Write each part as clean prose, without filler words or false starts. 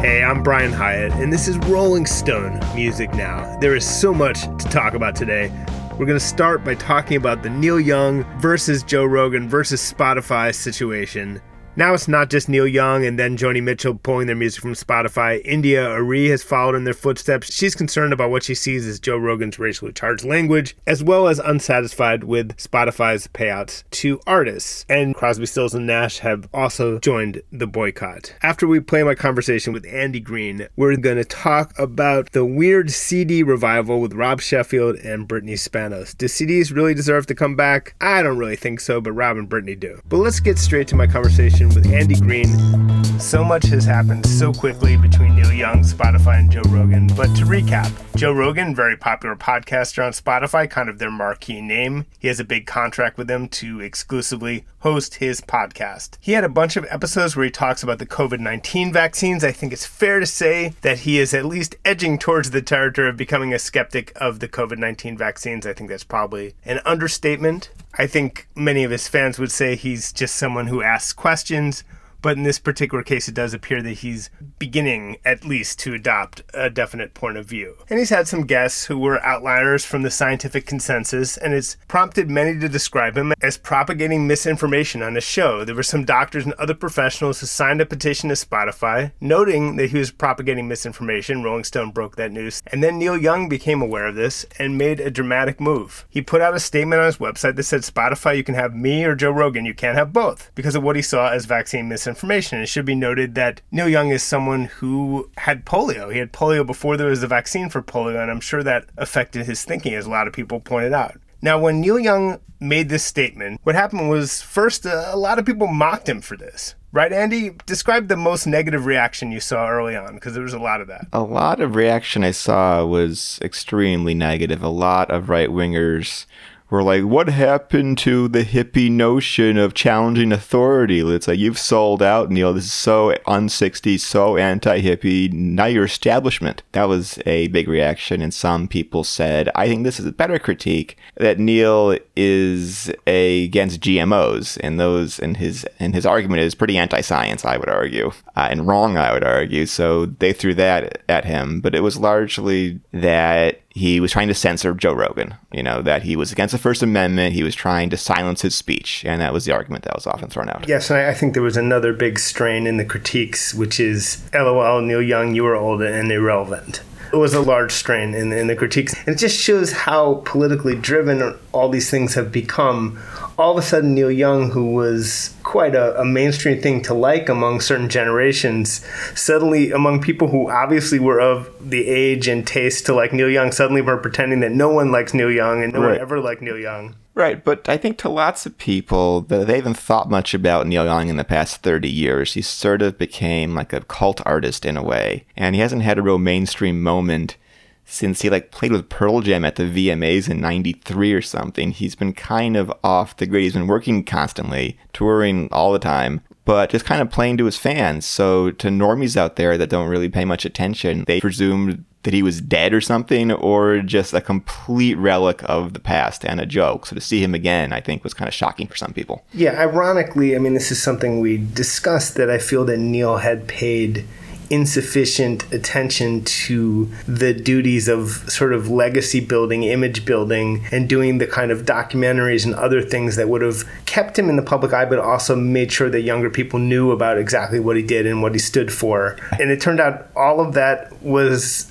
Hey, I'm Brian Hyatt, and this is Rolling Stone Music Now. There is so much to talk about today. We're going to start by talking about the Neil Young versus Joe Rogan versus Spotify situation. Now it's not just Neil Young and then Joni Mitchell pulling their music from Spotify. India Arie has followed in their footsteps. She's concerned about what she sees as Joe Rogan's racially charged language, as well as unsatisfied with Spotify's payouts to artists. And Crosby, Stills, and Nash have also joined the boycott. After we play my conversation with Andy Green, we're going to talk about the weird CD revival with Rob Sheffield and Brittany Spanos. Do CDs really deserve to come back? I don't really think so, but Rob and Brittany do. But let's get straight to my conversation with Andy Green. So much has happened so quickly between Neil Young, Spotify, and Joe Rogan. But to recap, Joe Rogan, very popular podcaster on Spotify, kind of their marquee name. He has a big contract with them to exclusively host his podcast. He had a bunch of episodes where he talks about the COVID-19 vaccines. I think it's fair to say that he is at least edging towards the territory of becoming a skeptic of the COVID-19 vaccines. I think that's probably an understatement. I think many of his fans would say he's just someone who asks questions, but in this particular case, it does appear that he's beginning, at least, to adopt a definite point of view. And he's had some guests who were outliers from the scientific consensus, and it's prompted many to describe him as propagating misinformation on his show. There were some doctors and other professionals who signed a petition to Spotify, noting that he was propagating misinformation. Rolling Stone broke that news. And then Neil Young became aware of this and made a dramatic move. He put out a statement on his website that said, Spotify, you can have me or Joe Rogan, you can't have both, because of what he saw as vaccine misinformation. It should be noted that Neil Young is someone who had polio. He had polio before there was a vaccine for polio, and I'm sure that affected his thinking, as a lot of people pointed out. Now, when Neil Young made this statement, what happened was, first, a lot of people mocked him for this. Right, Andy? Describe the most negative reaction you saw early on, because there was a lot of that. A lot of reaction I saw was extremely negative. A lot of right-wingers were like, what happened to the hippie notion of challenging authority? It's like, you've sold out, Neil. This is so un-60s, so anti-hippie. Now you're establishment. That was a big reaction. And some people said, I think this is a better critique, that Neil is against GMOs. And his argument is pretty anti-science, I would argue. And wrong, I would argue. So they threw that at him. But it was largely that he was trying to censor Joe Rogan, that he was against the First Amendment. He was trying to silence his speech. And that was the argument that was often thrown out. Yes, and I think there was another big strain in the critiques, which is, LOL, Neil Young, you were old and irrelevant. It was a large strain in the critiques. And it just shows how politically driven all these things have become. All of a sudden, Neil Young, who was quite a mainstream thing to like among certain generations, suddenly among people who obviously were of the age and taste to like Neil Young, suddenly were pretending that no one likes Neil Young and no one ever liked Neil Young. Right, but I think to lots of people, they haven't thought much about Neil Young in the past 30 years. He sort of became like a cult artist in a way, and he hasn't had a real mainstream moment since he played with Pearl Jam at the VMAs in 93 or something. He's been kind of off the grid. He's been working constantly, touring all the time, but just kind of playing to his fans. So to normies out there that don't really pay much attention, they presumed that he was dead or something, or just a complete relic of the past and a joke. So to see him again, I think, was kind of shocking for some people. Yeah, ironically, this is something we discussed, that I feel that Neil had paid insufficient attention to the duties of sort of legacy building, image building, and doing the kind of documentaries and other things that would have kept him in the public eye, but also made sure that younger people knew about exactly what he did and what he stood for. And it turned out all of that was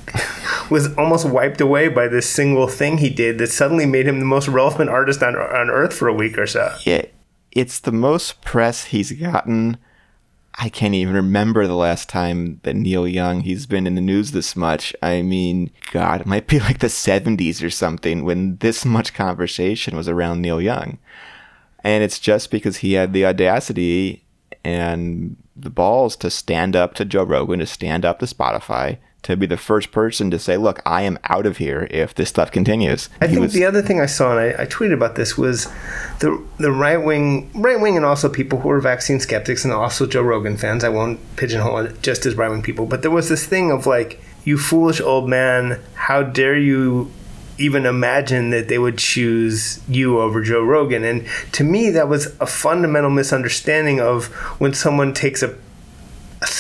almost wiped away by this single thing he did that suddenly made him the most relevant artist on earth for a week or so. Yeah, it's the most press he's gotten. I can't even remember the last time that Neil Young, he's been in the news this much. God, it might be like the 70s or something when this much conversation was around Neil Young. And it's just because he had the audacity and the balls to stand up to Joe Rogan, to stand up to Spotify, to be the first person to say, look, I am out of here if this stuff continues. I think the other thing I saw, and I tweeted about this, was the right wing and also people who are vaccine skeptics and also Joe Rogan fans. I won't pigeonhole it just as right wing people, but there was this thing of like, you foolish old man, how dare you even imagine that they would choose you over Joe Rogan? And to me, that was a fundamental misunderstanding of when someone takes a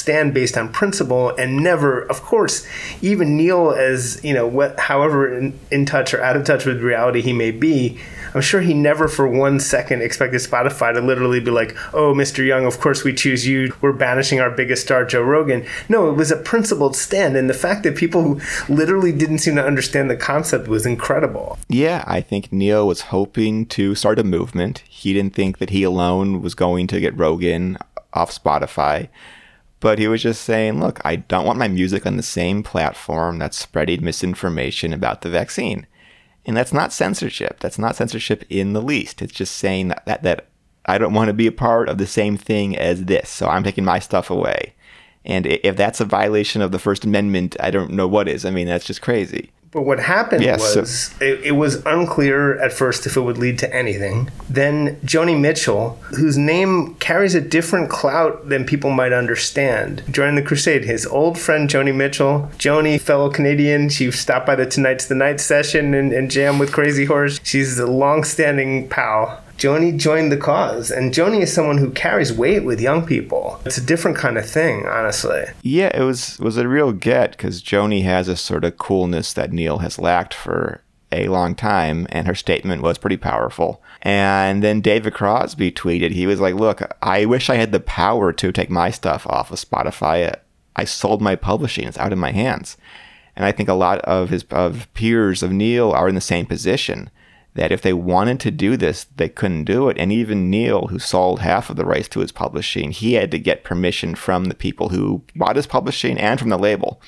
stand based on principle and never, of course, even Neil, as however in touch or out of touch with reality he may be, I'm sure he never for 1 second expected Spotify to literally be like, oh, Mr. Young, of course we choose you. We're banishing our biggest star, Joe Rogan. No, it was a principled stand. And the fact that people who literally didn't seem to understand the concept was incredible. Yeah, I think Neil was hoping to start a movement. He didn't think that he alone was going to get Rogan off Spotify. But he was just saying, look, I don't want my music on the same platform that's spreading misinformation about the vaccine. And that's not censorship. That's not censorship in the least. It's just saying that I don't want to be a part of the same thing as this, so I'm taking my stuff away. And if that's a violation of the First Amendment, I don't know what is. I mean, that's just crazy. But what happened was it was unclear at first if it would lead to anything. Then Joni Mitchell, whose name carries a different clout than people might understand, joined the crusade. His old friend Joni Mitchell, Joni, fellow Canadian, she stopped by the Tonight's the Night session and jammed with Crazy Horse. She's a long-standing pal. Joni joined the cause, and Joni is someone who carries weight with young people. It's a different kind of thing, honestly. Yeah, it was a real get, because Joni has a sort of coolness that Neil has lacked for a long time, and her statement was pretty powerful. And then David Crosby tweeted, he was like, look, I wish I had the power to take my stuff off of Spotify. I sold my publishing. It's out of my hands. And I think a lot of his peers of Neil are in the same position, that if they wanted to do this, they couldn't do it. And even Neil, who sold half of the rights to his publishing, he had to get permission from the people who bought his publishing and from the label.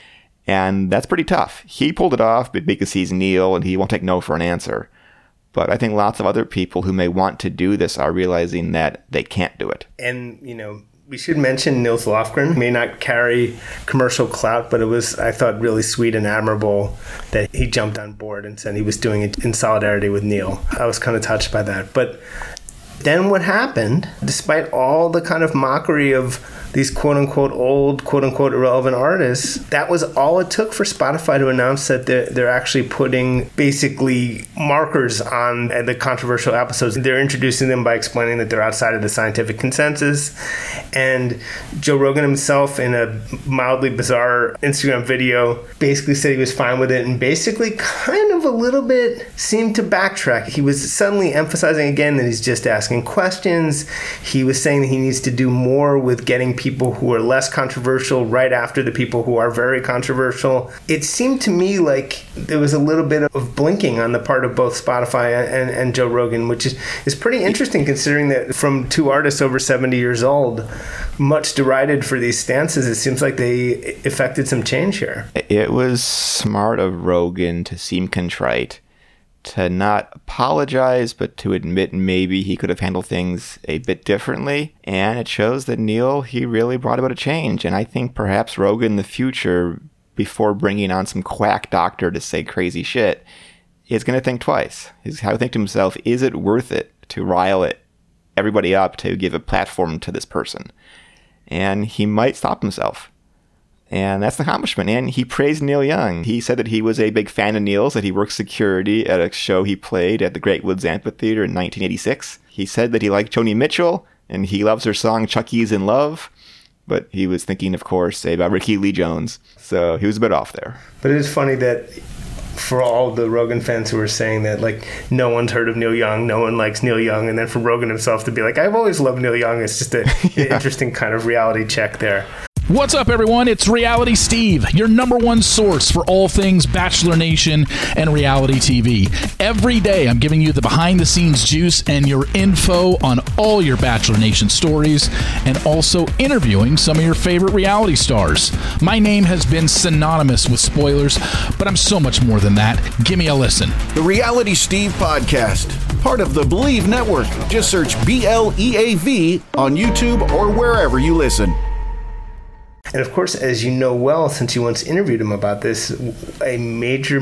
And that's pretty tough. He pulled it off because he's Neil and he won't take no for an answer. But I think lots of other people who may want to do this are realizing that they can't do it. And, we should mention Nils Lofgren. May not carry commercial clout, but it was, I thought, really sweet and admirable that he jumped on board and said he was doing it in solidarity with Neil. I was kind of touched by that. But then what happened, despite all the kind of mockery of these quote-unquote old, quote-unquote irrelevant artists, that was all it took for Spotify to announce that they're actually putting basically markers on the controversial episodes. They're introducing them by explaining that they're outside of the scientific consensus. And Joe Rogan himself, in a mildly bizarre Instagram video, basically said he was fine with it and basically kind of a little bit seemed to backtrack. He was suddenly emphasizing again that he's just asking questions. He was saying that he needs to do more with getting people who are less controversial right after the people who are very controversial. It seemed to me like there was a little bit of blinking on the part of both Spotify and Joe Rogan, which is pretty interesting considering that from two artists over 70 years old, much derided for these stances, it seems like they effected some change here. It was smart of Rogan to seem contrite, to not apologize, but to admit maybe he could have handled things a bit differently. And it shows that Neil, he really brought about a change. And I think perhaps Rogan in the future, before bringing on some quack doctor to say crazy shit, is going to think twice. He's going to think to himself, is it worth it to rile everybody up to give a platform to this person? And he might stop himself. And that's an accomplishment. And he praised Neil Young. He said that he was a big fan of Neil's, that he worked security at a show he played at the Great Woods Amphitheater in 1986. He said that he liked Joni Mitchell, and he loves her song Chucky's in Love. But he was thinking, of course, about Ricky Lee Jones. So he was a bit off there. But it is funny that for all the Rogan fans who are saying that, like, no one's heard of Neil Young, no one likes Neil Young, and then for Rogan himself to be like, I've always loved Neil Young, it's just an interesting kind of reality check there. What's up, everyone? It's Reality Steve, your number one source for all things Bachelor Nation and reality TV. Every day, I'm giving you the behind-the-scenes juice and your info on all your Bachelor Nation stories, and also interviewing some of your favorite reality stars. My name has been synonymous with spoilers, but I'm so much more than that. Give me a listen. The Reality Steve Podcast, part of the Believe Network. Just search BLEAV on YouTube or wherever you listen. And of course, as you know well, since you once interviewed him about this, a major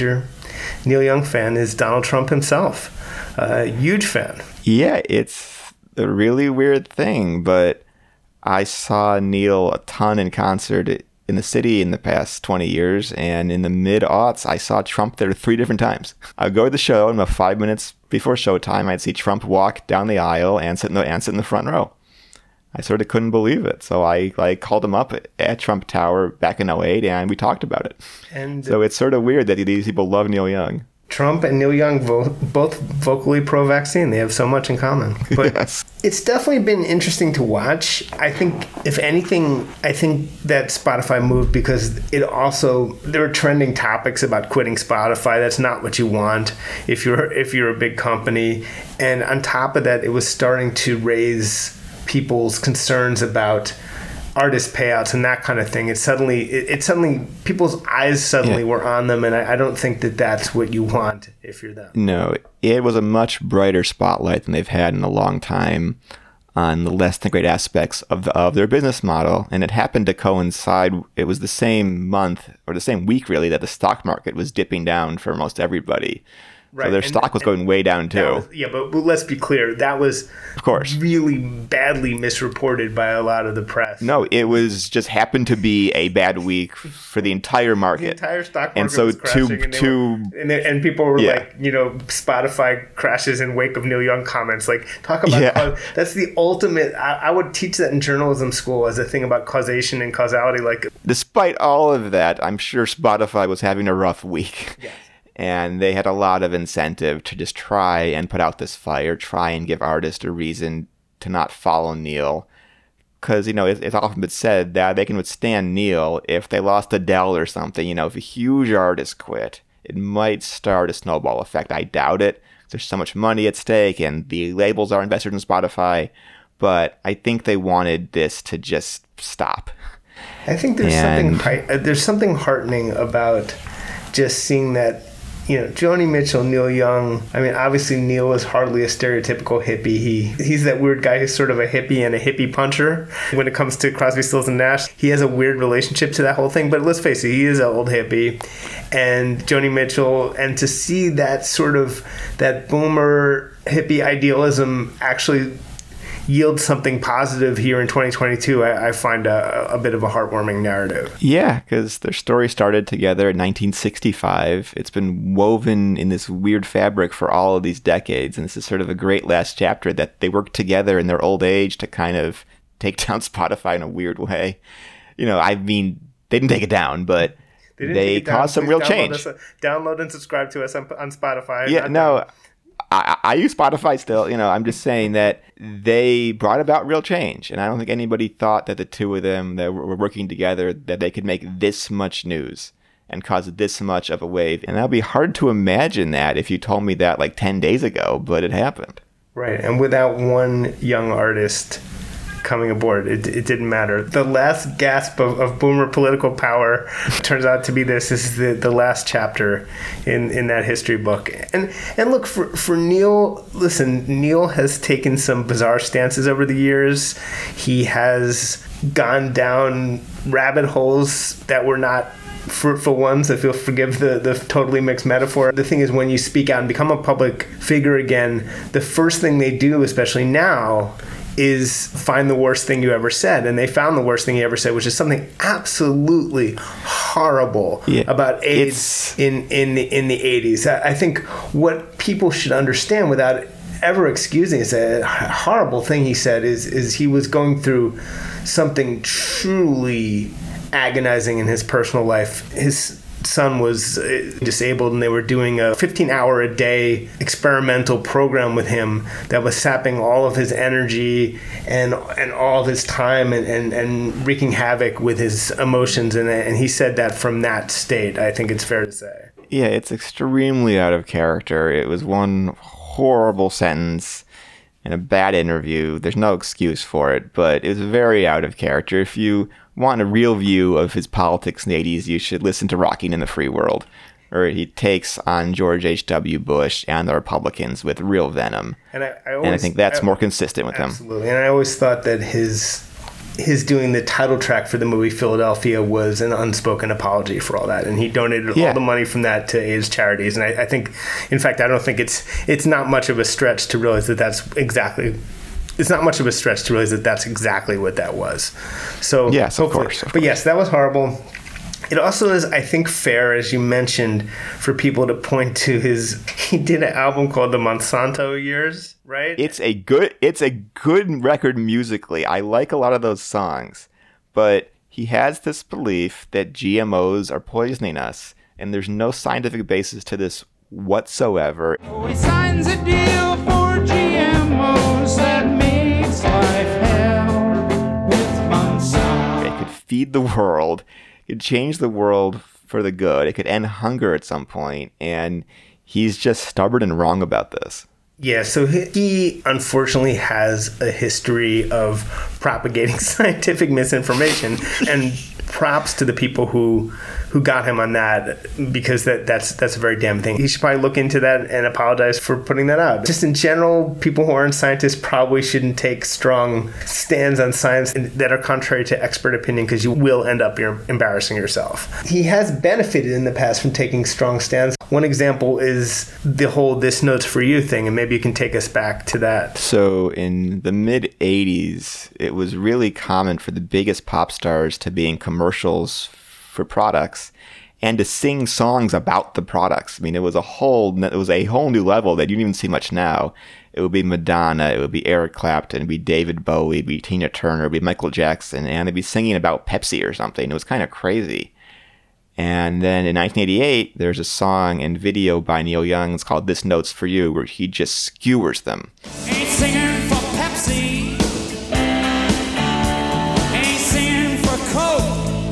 Neil Young fan is Donald Trump himself. A huge fan. Yeah, it's a really weird thing, but I saw Neil a ton in concert in the city in the past 20 years, and in the mid-aughts, I saw Trump there 3 different times. I'd go to the show, and about 5 minutes before showtime, I'd see Trump walk down the aisle and sit in the front row. I sort of couldn't believe it. So I called him up at Trump Tower back in 2008, and we talked about it. And so it's sort of weird that these people love Neil Young. Trump and Neil Young both vocally pro-vaccine. They have so much in common. But yes. It's definitely been interesting to watch. I think, if anything, that Spotify moved because there were trending topics about quitting Spotify. That's not what you want if you're a big company. And on top of that, it was starting to raise people's concerns about artist payouts and that kind of thing. It suddenly people's eyes were on them, and I don't think that that's what you want if you're them. No, it was a much brighter spotlight than they've had in a long time on the less than great aspects of their business model, and it happened to coincide. It was the same month or the same week, really, that the stock market was dipping down for most everybody. Right. So their stock was going way down too. But let's be clear. That was, of course, really badly misreported by a lot of the press. No, it was just happened to be a bad week for the entire market. The entire stock market and so was crashing. And people were like, Spotify crashes in wake of Neil Young comments. Like, talk about that's the ultimate. I would teach that in journalism school as a thing about causation and causality. Like, despite all of that, I'm sure Spotify was having a rough week. Yes. And they had a lot of incentive to just try and put out this fire, try and give artists a reason to not follow Neil. Because, it's often been said that they can withstand Neil if they lost Adele or something. If a huge artist quit, it might start a snowball effect. I doubt it. There's so much money at stake, and the labels are invested in Spotify. But I think they wanted this to just stop. I think there's something heartening about just seeing that. Joni Mitchell, Neil Young. I mean, obviously Neil is hardly a stereotypical hippie. He's that weird guy who's sort of a hippie and a hippie puncher. When it comes to Crosby, Stills, and Nash, he has a weird relationship to that whole thing. But let's face it, he is an old hippie. And Joni Mitchell, and to see that sort of, that boomer hippie idealism actually yield something positive here in 2022, I find a bit of a heartwarming narrative. Yeah, because their story started together in 1965. It's been woven in this weird fabric for all of these decades, and this is sort of a great last chapter that they worked together in their old age to kind of take down Spotify in a weird way. They didn't take it down, but they caused some real change. Download and subscribe to us on Spotify. Yeah, no. I use Spotify still. I'm just saying that they brought about real change. And I don't think anybody thought that the two of them that were working together, that they could make this much news and cause this much of a wave. And that would be hard to imagine that if you told me that like 10 days ago, but it happened. Right. And without one young artist coming aboard, it didn't matter. The last gasp of boomer political power turns out to be this. This is the last chapter in that history book. And look, for Neil, listen, Neil has taken some bizarre stances over the years. He has gone down rabbit holes that were not fruitful ones, if you'll forgive the totally mixed metaphor. The thing is, when you speak out and become a public figure again, the first thing they do, especially now, is find the worst thing you ever said. And they found the worst thing he ever said, which is something absolutely horrible about AIDS in the 80s. I think what people should understand without ever excusing is a horrible thing he said is he was going through something truly agonizing in his personal life. His son was disabled, and they were doing a 15-hour-a-day experimental program with him that was sapping all of his energy and all of his time and wreaking havoc with his emotions. And he said that from that state, I think it's fair to say. Yeah, it's extremely out of character. It was one horrible sentence in a bad interview. There's no excuse for it, but it was very out of character. If you want a real view of his politics in the 80s, you should listen to Rocking in the Free World, where he takes on George H.W. Bush and the Republicans with real venom. And I think that's more consistent with him. Absolutely. And I always thought that his doing the title track for the movie Philadelphia was an unspoken apology for all that. And he donated all the money from that to AIDS charities. And I think, in fact, I don't think it's not much of a stretch to realize that that's exactly... It's not much of a stretch to realize that that's exactly what that was. So yes, of course. But yes, that was horrible. It also is, I think, fair, as you mentioned, for people to point to he did an album called The Monsanto Years, right? It's a good record musically. I like a lot of those songs, but he has this belief that GMOs are poisoning us, and there's no scientific basis to this whatsoever. He signs a deal for GMOs that makes life hell with Monsanto. It could feed the world. It could change the world for the good. It could end hunger at some point, and he's just stubborn and wrong about this. Yeah, so he unfortunately has a history of propagating scientific misinformation, and props to the people who got him on that, because that's a very damn thing. He should probably look into that and apologize for putting that out. Just in general, people who aren't scientists probably shouldn't take strong stands on science that are contrary to expert opinion, because you will end up embarrassing yourself. He has benefited in the past from taking strong stands. One example is the whole "This Note's for You" thing, and maybe you can take us back to that. So in the mid-'80s, it was really common for the biggest pop stars to be in commercials for products and to sing songs about the products. I mean, it was a whole new level that you don't even see much now. It would be Madonna, it would be Eric Clapton, it would be David Bowie, it would be Tina Turner, it would be Michael Jackson, and they'd be singing about Pepsi or something. It was kind of crazy. And then in 1988, there's a song and video by Neil Young. It's called "This Note's for You," where he just skewers them. Ain't singing for Pepsi. Ain't singing for Coke.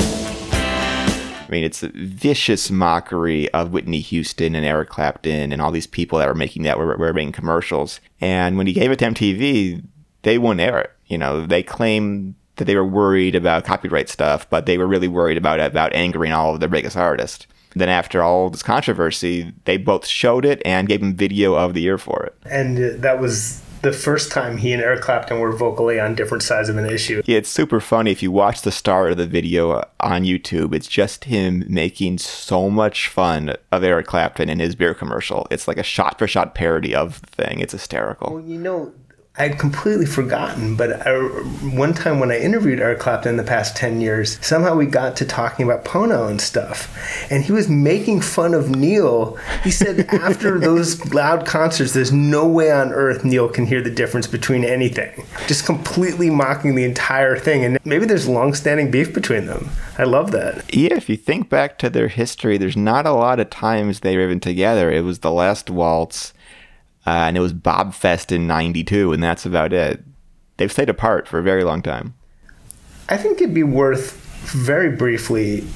I mean, it's a vicious mockery of Whitney Houston and Eric Clapton and all these people that were making commercials. And when he gave it to MTV, they wouldn't air it. You know, they claimed that they were worried about copyright stuff, but they were really worried about angering all of their biggest artists. Then after all this controversy, they both showed it and gave him video of the year for it. And that was the first time he and Eric Clapton were vocally on different sides of an issue. Yeah, it's super funny. If you watch the start of the video on YouTube, it's just him making so much fun of Eric Clapton and his beer commercial. It's like a shot-for-shot parody of the thing. It's hysterical. Well, you know, I'd completely forgotten, but one time when I interviewed Eric Clapton in the past 10 years, somehow we got to talking about Pono and stuff. And he was making fun of Neil. He said after those loud concerts, there's no way on earth Neil can hear the difference between anything. Just completely mocking the entire thing. And maybe there's long-standing beef between them. I love that. Yeah, if you think back to their history, there's not a lot of times they were even together. It was The Last Waltz. And it was Bob Fest in 92, and that's about it. They've stayed apart for a very long time. I think it'd be worth, very briefly,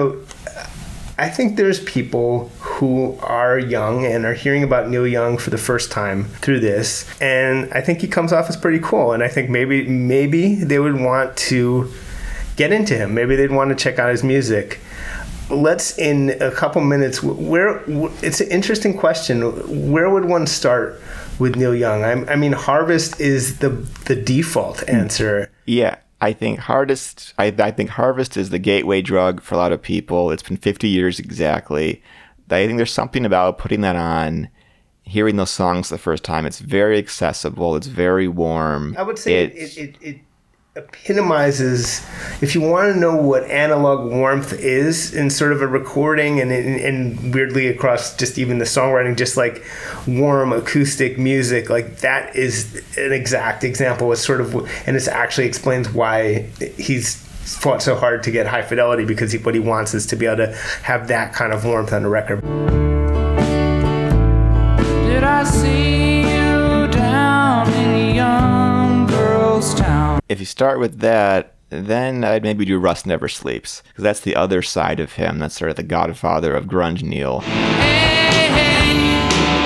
I think there's people who are young and are hearing about Neil Young for the first time through this, and I think he comes off as pretty cool, and I think maybe they would want to get into him. Maybe they'd want to check out his music. Let's, in a couple minutes, it's an interesting question. Where would one start with Neil Young? I mean, Harvest is the default answer. Yeah, I think Harvest is the gateway drug for a lot of people. It's been 50 years exactly. I think there's something about putting that on, hearing those songs the first time. It's very accessible. It's very warm. I would say it epitomizes, if you want to know what analog warmth is in sort of a recording, and weirdly across just even the songwriting, just like warm acoustic music, like that is an exact example. It's sort of, and it actually explains why he's fought so hard to get high fidelity, because what he wants is to be able to have that kind of warmth on the record. Did I see you down in young girl's town? If you start with that, then I'd maybe do Rust Never Sleeps, because that's the other side of him. That's sort of the godfather of grunge Neil. Hey, hey,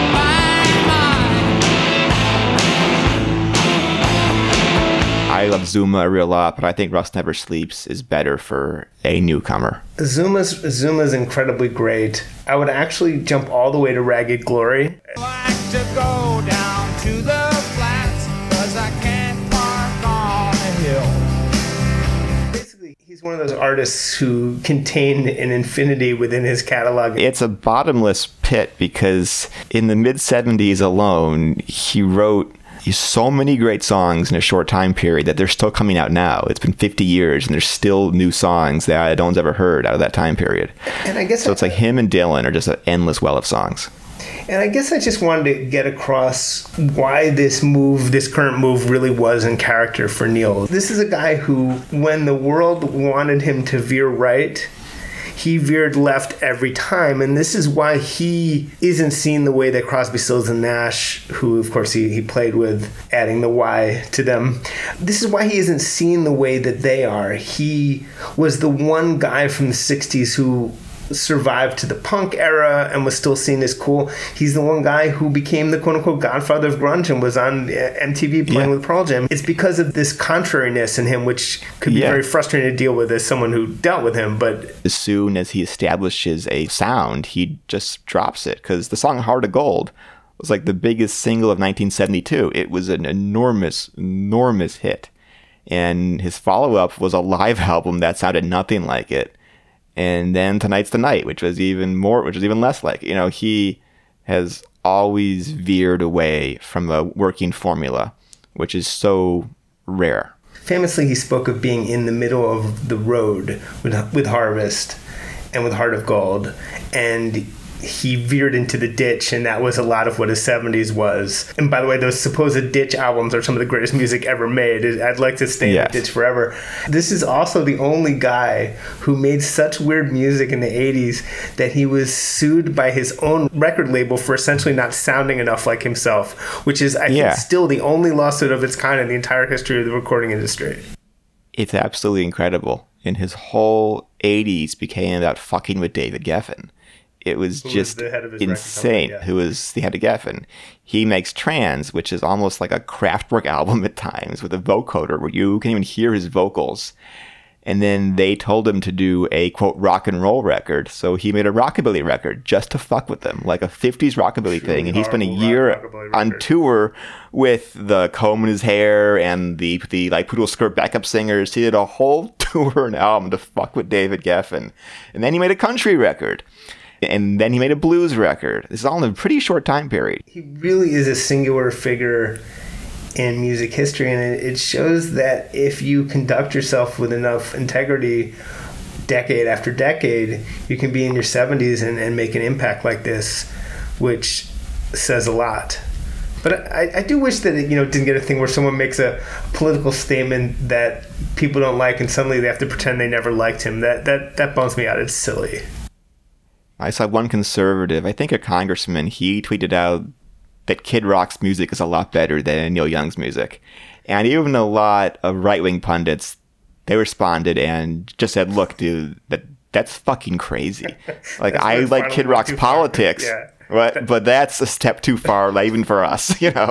I love Zuma a real lot, but I think Rust Never Sleeps is better for a newcomer. Zuma's incredibly great. I would actually jump all the way to Ragged Glory. I like to go down to the flats, 'cause I can't park on a hill. Basically, he's one of those artists who contain an infinity within his catalog. It's a bottomless pit, because in the mid-'70s alone, he wrote so many great songs in a short time period that they're still coming out now. It's been 50 years and there's still new songs that no one's ever heard out of that time period. And I guess so it's like him and Dylan are just an endless well of songs. And I guess I just wanted to get across why this current move really was in character for Neil. This is a guy who, when the world wanted him to veer right, he veered left every time. And this is why he isn't seen the way that Crosby, Stills, and Nash, who of course he played with, adding the Y to them. This is why he isn't seen the way that they are. He was the one guy from the 60s who survived to the punk era and was still seen as cool. He's the one guy who became the quote-unquote godfather of grunge and was on MTV playing with Pearl Jam. It's because of this contrariness in him, which could be very frustrating to deal with as someone who dealt with him. But as soon as he establishes a sound, he just drops it, because the song Heart of Gold was like the biggest single of 1972. It was an enormous hit. And his follow-up was a live album that sounded nothing like it. And then Tonight's the Night, which was even less like, he has always veered away from a working formula, which is so rare. Famously, he spoke of being in the middle of the road with Harvest and with Heart of Gold, and he veered into the ditch, and that was a lot of what his 70s was. And by the way, those supposed ditch albums are some of the greatest music ever made. I'd like to stay in the ditch forever. This is also the only guy who made such weird music in the 80s that he was sued by his own record label for essentially not sounding enough like himself, which is, I think, still the only lawsuit of its kind in the entire history of the recording industry. It's absolutely incredible. And his whole 80s became about fucking with David Geffen. It was just insane. Who was the head of Geffen. He makes Trans, which is almost like a Kraftwerk album at times with a vocoder where you can even hear his vocals. And then they told him to do a, quote, rock and roll record. So he made a rockabilly record just to fuck with them, like a 50s rockabilly thing. And he spent a year on tour with the comb in his hair and the like poodle skirt backup singers. He did a whole tour and album to fuck with David Geffen. And then he made a country record. And then he made a blues record. This is all in a pretty short time period. He really is a singular figure in music history, and it shows that if you conduct yourself with enough integrity decade after decade, you can be in your 70s and make an impact like this, which says a lot. But I do wish that it didn't get a thing where someone makes a political statement that people don't like and suddenly they have to pretend they never liked him. That bums me out. It's silly. I saw one conservative, I think a congressman, he tweeted out that Kid Rock's music is a lot better than Neil Young's music. And even a lot of right-wing pundits, they responded and just said, look, dude, that's fucking crazy. Like, I like Kid Rock's politics, but that's a step too far, like, even for us,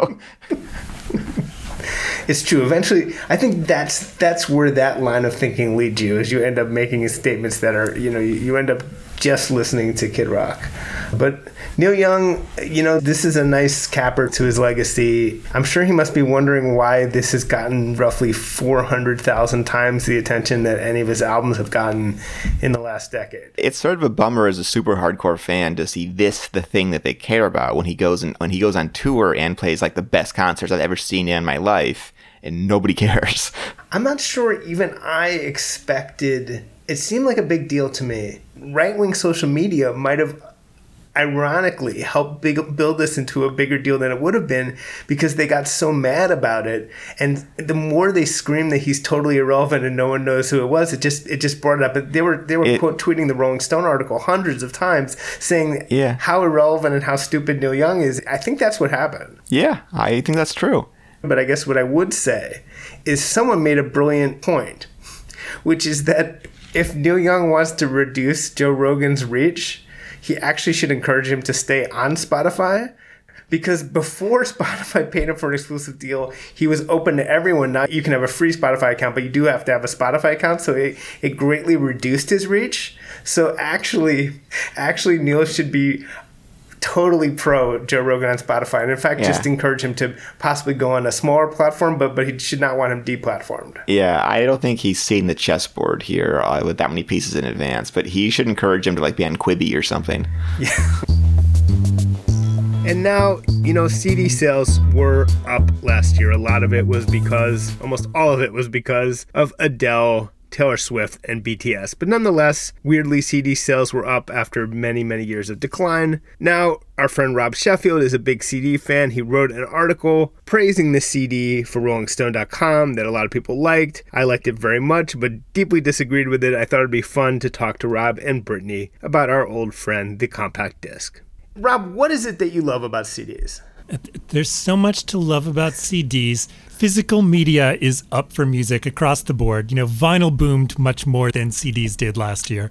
It's true. Eventually, I think that's where that line of thinking leads you, is you end up making statements that are, you end up just listening to Kid Rock. But Neil Young, this is a nice capper to his legacy. I'm sure he must be wondering why this has gotten roughly 400,000 times the attention that any of his albums have gotten in the last decade. It's sort of a bummer as a super hardcore fan to see this the thing that they care about when he goes on tour and plays like the best concerts I've ever seen in my life, and nobody cares. I'm not sure even I expected. It seemed like a big deal to me. Right-wing social media might have ironically helped build this into a bigger deal than it would have been, because they got so mad about it. And the more they screamed that he's totally irrelevant and no one knows who it was, it just brought it up. They were quote tweeting the Rolling Stone article hundreds of times saying how irrelevant and how stupid Neil Young is. I think that's what happened. Yeah, I think that's true. But I guess what I would say is someone made a brilliant point, which is that if Neil Young wants to reduce Joe Rogan's reach, he actually should encourage him to stay on Spotify, because before Spotify paid him for an exclusive deal, he was open to everyone. Now you can have a free Spotify account, but you do have to have a Spotify account, so it greatly reduced his reach. So actually Neil should be totally pro Joe Rogan on Spotify, and in fact just encourage him to possibly go on a smaller platform, but he should not want him deplatformed. Yeah, I don't think he's seen the chessboard here with that many pieces in advance, but he should encourage him to like be on Quibi or something. Yeah. And now, CD sales were up last year. A lot of it was almost all of it was because of Adele, Taylor Swift, and BTS. But nonetheless, weirdly, CD sales were up after many, many years of decline. Now, our friend Rob Sheffield is a big CD fan. He wrote an article praising the CD for RollingStone.com that a lot of people liked. I liked it very much, but deeply disagreed with it. I thought it'd be fun to talk to Rob and Brittany about our old friend, the compact disc. Rob, what is it that you love about CDs? There's so much to love about CDs. Physical media is up for music across the board. Vinyl boomed much more than CDs did last year.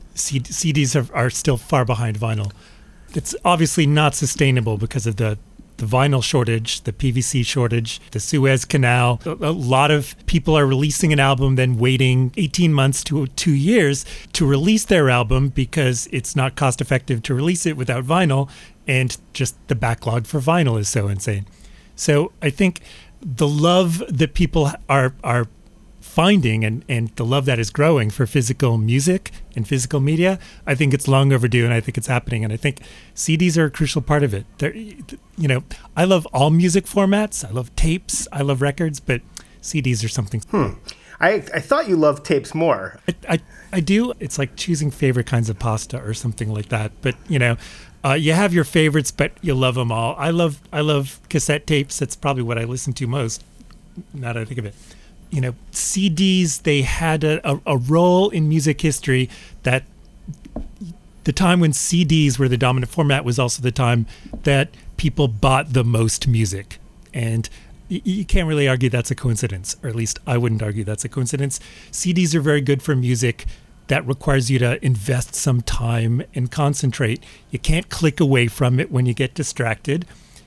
CDs are still far behind vinyl. It's obviously not sustainable because of the vinyl shortage, the PVC shortage, the Suez Canal. A lot of people are releasing an album, then waiting 18 months to 2 years to release their album because it's not cost effective to release it without vinyl. And just the backlog for vinyl is so insane. So I think the love that people are finding and the love that is growing for physical music and physical media, I think it's long overdue, and I think it's happening. And I think CDs are a crucial part of it. I love all music formats. I love tapes. I love records, but CDs are something. I thought you loved tapes more. I do. It's like choosing favorite kinds of pasta or something like that. But, you have your favorites, but you love them all. I love cassette tapes. That's probably what I listen to most, now that I think of it. CDs, they had a role in music history that the time when CDs were the dominant format was also the time that people bought the most music. And you can't really argue that's a coincidence, or at least I wouldn't argue that's a coincidence. CDs are very good for music that requires you to invest some time and concentrate. You can't click away from it when you get distracted.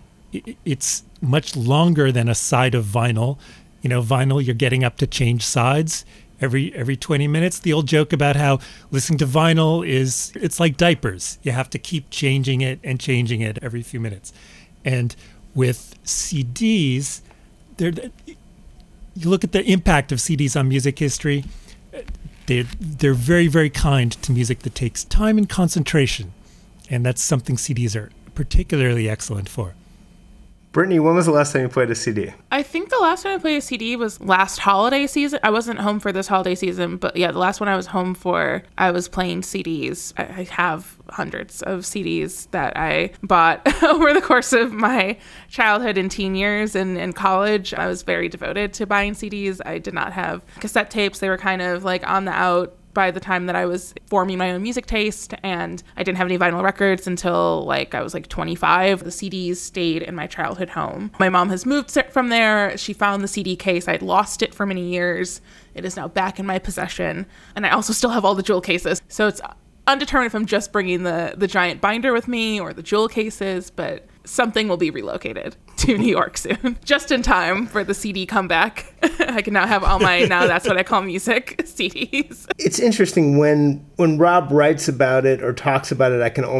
It's much longer than a side of vinyl. Vinyl, you're getting up to change sides every 20 minutes. The old joke about how listening to vinyl it's like diapers. You have to keep changing it every few minutes. And with CDs, you look at the impact of CDs on music history. They're very, very kind to music that takes time and concentration. And that's something CDs are particularly excellent for. Brittany, when was the last time you played a CD? I think the last time I played a CD was last holiday season. I wasn't home for this holiday season, but yeah, the last one I was home for, I was playing CDs. I have hundreds of CDs that I bought over the course of my childhood and teen years and college. I was very devoted to buying CDs. I did not have cassette tapes. They were kind of like on the out by the time that I was forming my own music taste, and I didn't have any vinyl records until I was 25. The CDs stayed in my childhood home. My mom has moved from there. She found the CD case. I'd lost it for many years. It is now back in my possession, and I also still have all the jewel cases. So it's undetermined if I'm just bringing the giant binder with me or the jewel cases, but something will be relocated to New York soon, just in time for the CD comeback. I can now have all my, now that's what I call music, CDs. It's interesting when Rob writes about it or talks about it,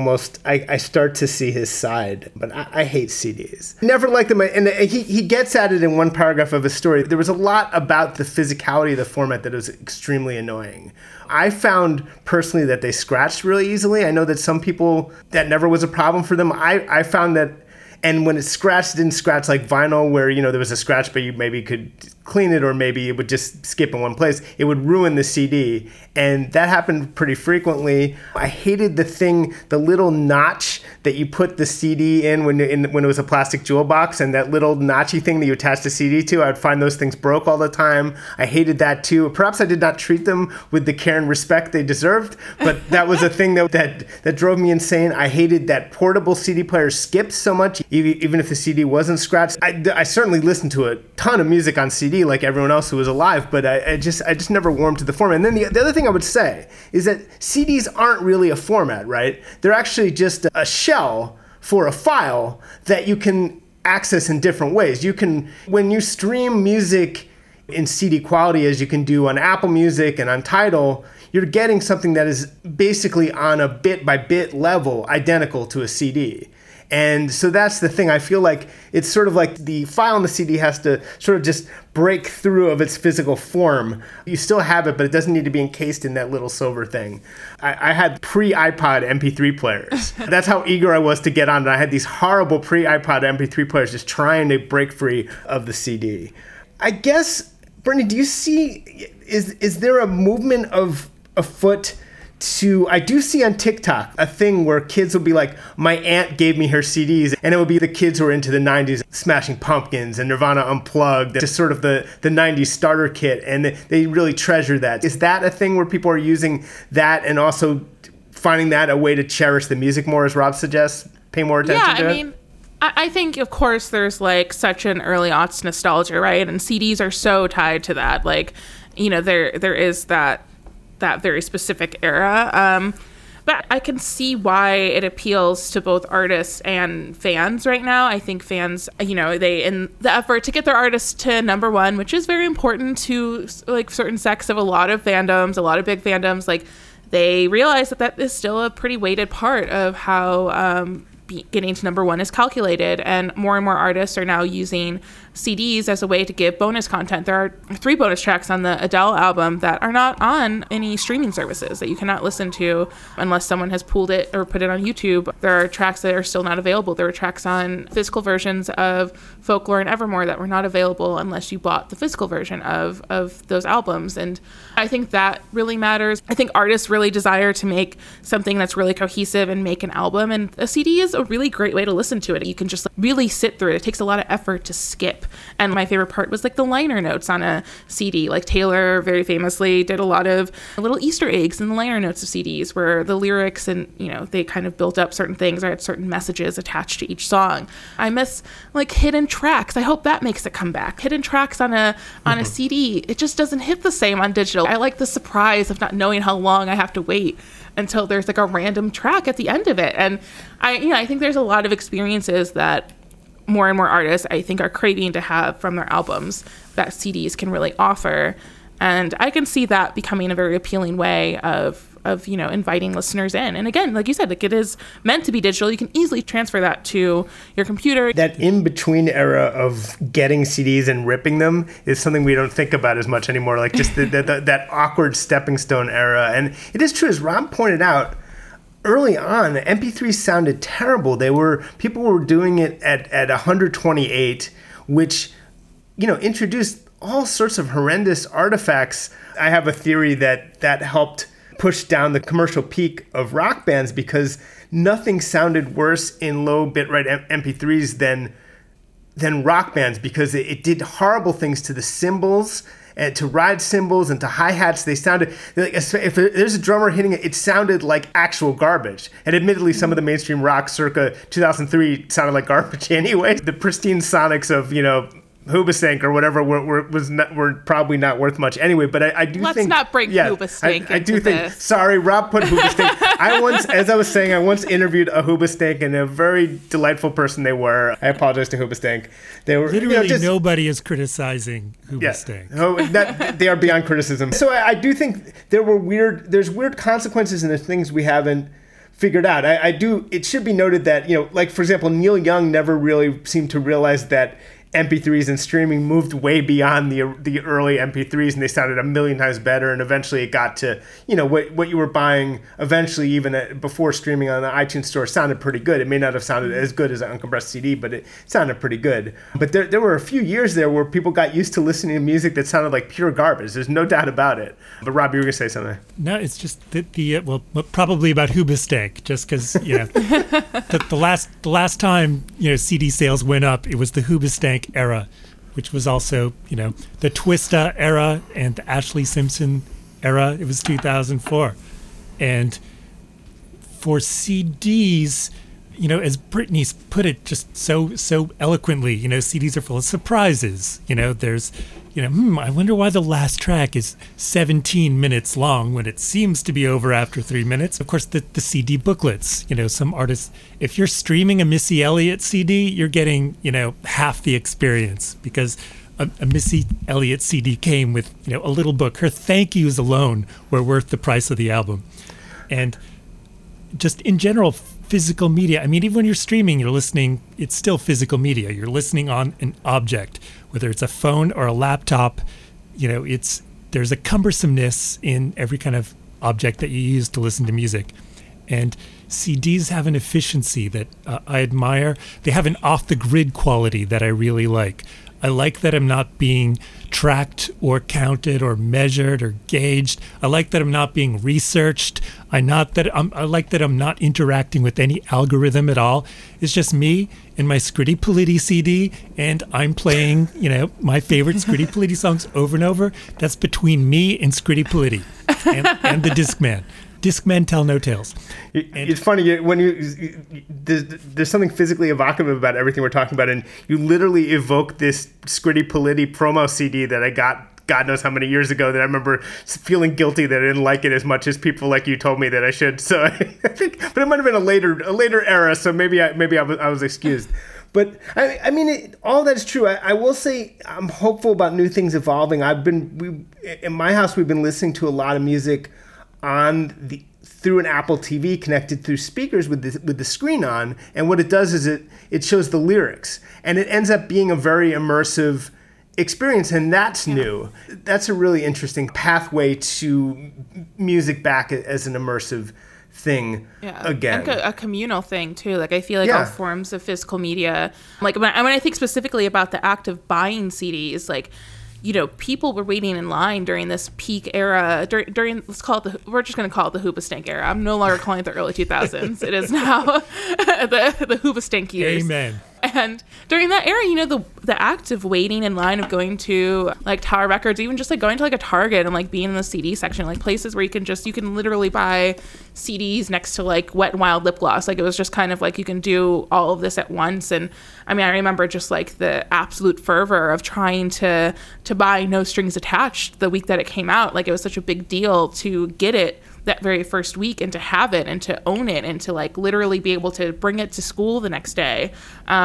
I start to see his side, but I hate CDs. Never liked them, and he gets at it in one paragraph of his story. There was a lot about the physicality of the format that was extremely annoying. I found personally that they scratched really easily. I know that some people, that never was a problem for them. I found that, and when it scratched, it didn't scratch like vinyl where, there was a scratch, but you maybe could clean it, or maybe it would just skip in one place. It would ruin the CD. And that happened pretty frequently. I hated the little notch that you put the CD in when it was a plastic jewel box, and that little notchy thing that you attach the CD to. I would find those things broke all the time. I hated that too. Perhaps I did not treat them with the care and respect they deserved, but that was a thing that drove me insane. I hated that portable CD player skipped so much, even if the CD wasn't scratched. I certainly listened to a ton of music on CD like everyone else who was alive, but I just never warmed to the format. And then the other thing I would say is that CDs aren't really a format, right? They're actually just a shell for a file that you can access in different ways. When you stream music in CD quality, as you can do on Apple Music and on Tidal, you're getting something that is basically on a bit by bit level identical to a CD. And so that's the thing. I feel like it's sort of like the file on the CD has to sort of just break through of its physical form. You still have it, but it doesn't need to be encased in that little silver thing. I had pre-iPod MP3 players. That's how eager I was to get on it. I had these horrible pre-iPod MP3 players just trying to break free of the CD. I guess, Brittany, do you see, is there a movement of afoot to, I do see on TikTok a thing where kids will be like, my aunt gave me her CDs, and it would be the kids who are into the 90s, Smashing Pumpkins and Nirvana Unplugged, just sort of the 90s starter kit, and they really treasure that. Is that a thing where people are using that and also finding that a way to cherish the music more, as Rob suggests? Pay more attention to it? I mean, I think, of course, there's like such an early aughts nostalgia, right? And CDs are so tied to that. Like, you know, there is that very specific era. But I can see why it appeals to both artists and fans right now. I think fans, you know, they, in the effort to get their artists to number one, which is very important to like certain sects of a lot of fandoms, a lot of big fandoms, like they realize that is still a pretty weighted part of how getting to number one is calculated, and more artists are now using CDs as a way to give bonus content. There are 3 bonus tracks on the Adele album that are not on any streaming services that you cannot listen to unless someone has pulled it or put it on YouTube. There are tracks that are still not available. There were tracks on physical versions of Folklore and Evermore that were not available unless you bought the physical version of those albums. And I think that really matters. I think artists really desire to make something that's really cohesive and make an album, and a CD is a really great way to listen to it. You can just really sit through it. It takes a lot of effort to skip. And my favorite part was like the liner notes on a CD. Like Taylor very famously did a lot of little Easter eggs in the liner notes of CDs where the lyrics and, you know, they kind of built up certain things or had certain messages attached to each song. I miss like hidden tracks. I hope that makes a comeback. Hidden tracks on a CD. It just doesn't hit the same on digital. I like the surprise of not knowing how long I have to wait until there's like a random track at the end of it. And I think there's a lot of experiences that more and more artists, I think, are craving to have from their albums that CDs can really offer. And I can see that becoming a very appealing way of you know, inviting listeners in. And again, like you said, like it is meant to be digital. You can easily transfer that to your computer. That in-between era of getting CDs and ripping them is something we don't think about as much anymore, like just that awkward stepping stone era. And it is true, as Rob pointed out, early on, MP3 sounded terrible. People were doing it at 128, which, you know, introduced all sorts of horrendous artifacts. I have a theory that helped push down the commercial peak of rock bands, because nothing sounded worse in low bitrate MP3s than rock bands, because it did horrible things to the cymbals and to ride cymbals and to hi-hats. They sounded like, if there's a drummer hitting it, it sounded like actual garbage. And admittedly, some of the mainstream rock circa 2003 sounded like garbage anyway. The pristine sonics of, you know, Hoobastank or whatever were probably not worth much anyway. But I do think... Let's not bring Hoobastank I do into think... this. Sorry, Rob put Hoobastank. As I was saying, I once interviewed a Hoobastank, and a very delightful person they were. I apologize to Hoobastank. They were literally nobody is criticizing Hoobastank. Yeah, they are beyond criticism. So I do think there's weird consequences in the things we haven't figured out. It should be noted that, you know, like for example, Neil Young never really seemed to realize that MP3s and streaming moved way beyond the early MP3s, and they sounded a million times better. And eventually it got to, you know, what you were buying eventually, even before streaming on the iTunes store, sounded pretty good. It may not have sounded as good as an uncompressed CD, but it sounded pretty good. But there were a few years there where people got used to listening to music that sounded like pure garbage. There's no doubt about it. But Rob, you were going to say something. No, it's just probably about Hoobastank, just because, you know, the last time, you know, CD sales went up, it was the Hoobastank era, which was also, you know, the Twista era and the Ashlee Simpson era. It was 2004. And for CDs, you know, as Brittany's put it just so eloquently, you know, CDs are full of surprises. You know, there's, you know, I wonder why the last track is 17 minutes long when it seems to be over after 3 minutes. Of course, the CD booklets, you know, some artists, if you're streaming a Missy Elliott CD, you're getting, you know, half the experience, because a Missy Elliott CD came with, you know, a little book. Her thank yous alone were worth the price of the album. And just in general, physical media. I mean, even when you're streaming, you're listening, it's still physical media. You're listening on an object, whether it's a phone or a laptop. There's a cumbersomeness in every kind of object that you use to listen to music. And CDs have an efficiency that I admire. They have an off-the-grid quality that I really like. I like that I'm not being tracked or counted or measured or gauged. I like that I'm not being researched. I like that I'm not interacting with any algorithm at all. It's just me and my Scritti Politti CD, and I'm playing, my favorite Scritti Politti songs over and over. That's between me and Scritti Politti and the Discman. Discmen tell no tales. It's funny when there's something physically evocative about everything we're talking about, and you literally evoke this Scritti Politti promo CD that I got God knows how many years ago, that I remember feeling guilty that I didn't like it as much as people like you told me that I should. So I think, but it might have been a later era, so maybe I was excused. But I mean, all that's true. I will say I'm hopeful about new things evolving. In my house, we've been listening to a lot of music through an Apple TV connected through speakers with the screen on, and what it does is it shows the lyrics, and it ends up being a very immersive experience, and that's new. That's a really interesting pathway to music back as an immersive thing again. And a communal thing too. Like I feel like all forms of physical media, like when I think specifically about the act of buying CDs, like, people were waiting in line during this peak era, during we're just going to call it the Hoobastank era. I'm no longer calling it the early 2000s. It is now the Hoobastank years. Amen. And during that era, the act of waiting in line, of going to like Tower Records, even just like going to like a Target and like being in the CD section, like places where you can literally buy CDs next to like Wet n Wild lip gloss. Like it was just kind of like you can do all of this at once. And I mean, I remember just like the absolute fervor of trying to buy No Strings Attached the week that it came out. Like it was such a big deal to get it that very first week, and to have it and to own it and to like literally be able to bring it to school the next day,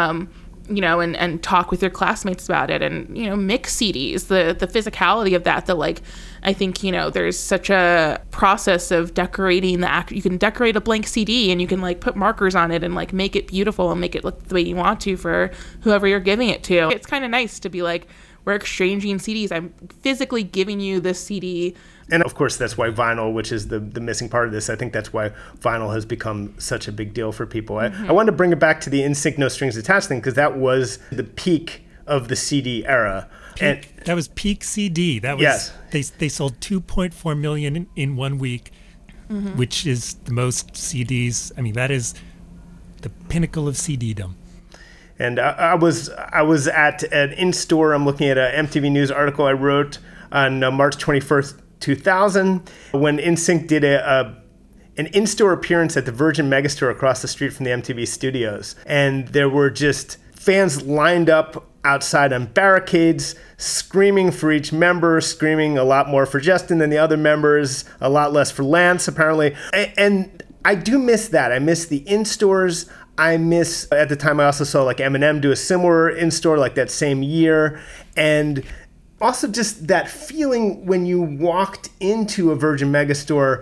and talk with your classmates about it, and mix CDs, the physicality of that like I think there's such a process of decorating you can decorate a blank CD and you can like put markers on it and like make it beautiful and make it look the way you want to for whoever you're giving it to. It's kind of nice to be like, we're exchanging CDs. I'm physically giving you this CD. And of course, that's why vinyl, which is the missing part of this, I think that's why vinyl has become such a big deal for people. I wanted to bring it back to the NSYNC No Strings Attached thing, because that was the peak of the CD era. That was peak CD. That was, yes. They sold 2.4 million in 1 week, which is the most CDs. I mean, that is the pinnacle of CD-dom. And I was at an in-store. I'm looking at an MTV News article I wrote on March 21st, 2000, when NSYNC did an in-store appearance at the Virgin Megastore across the street from the MTV studios. And there were just fans lined up outside on barricades, screaming for each member, screaming a lot more for Justin than the other members, a lot less for Lance, apparently. And I do miss that. I miss the in-stores. I miss, at the time I also saw like Eminem do a similar in-store like that same year. And also just that feeling when you walked into a Virgin Megastore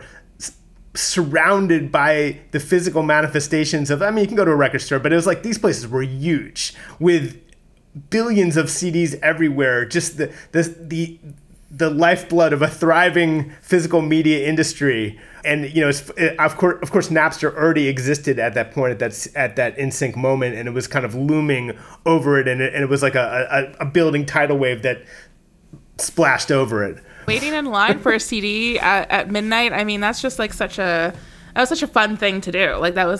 surrounded by the physical manifestations of, I mean, you can go to a record store, but it was like these places were huge with billions of CDs everywhere. Just the lifeblood of a thriving physical media industry. And, of course, Napster already existed at that point, at that NSYNC moment, and it was kind of looming over it, and it was like a building tidal wave that splashed over it. Waiting in line for a CD at midnight, I mean, that's just like that was such a fun thing to do. Like that was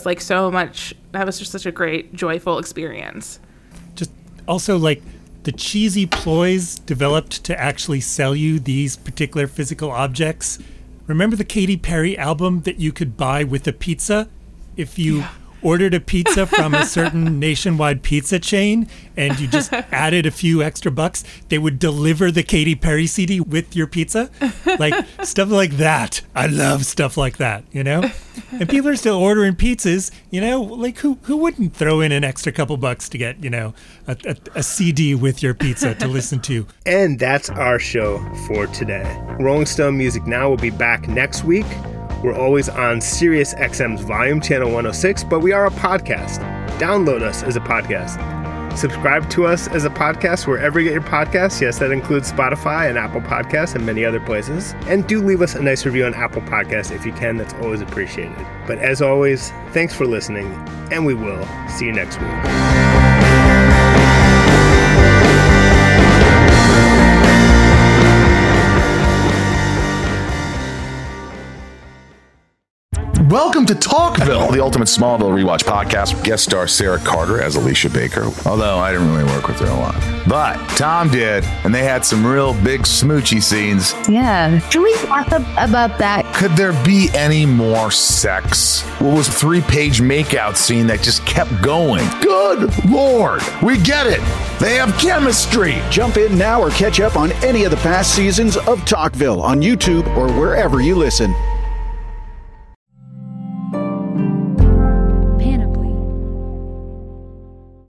just such a great, joyful experience. Just also like the cheesy ploys developed to actually sell you these particular physical objects. Remember the Katy Perry album that you could buy with a pizza? If you ordered a pizza from a certain nationwide pizza chain and you just added a few extra bucks, they would deliver the Katy Perry CD with your pizza. Like stuff like that. I love stuff like that, And people are still ordering pizzas, like who wouldn't throw in an extra couple bucks to get, a CD with your pizza to listen to. And that's our show for today. Rolling Stone Music Now will be back next week We're always on Sirius XM's Volume Channel 106, but we are a podcast. Download us as a podcast. Subscribe to us as a podcast wherever you get your podcasts. Yes, that includes Spotify and Apple Podcasts and many other places. And do leave us a nice review on Apple Podcasts if you can. That's always appreciated. But as always, thanks for listening, and we will see you next week. Welcome to Talkville, the ultimate Smallville rewatch podcast. Guest star Sarah Carter as Alicia Baker. Although I didn't really work with her a lot. But Tom did, and they had some real big smoochy scenes. Yeah. Can we talk about that? Could there be any more sex? What was a 3-page makeout scene that just kept going? Good Lord. We get it. They have chemistry. Jump in now or catch up on any of the past seasons of Talkville on YouTube or wherever you listen.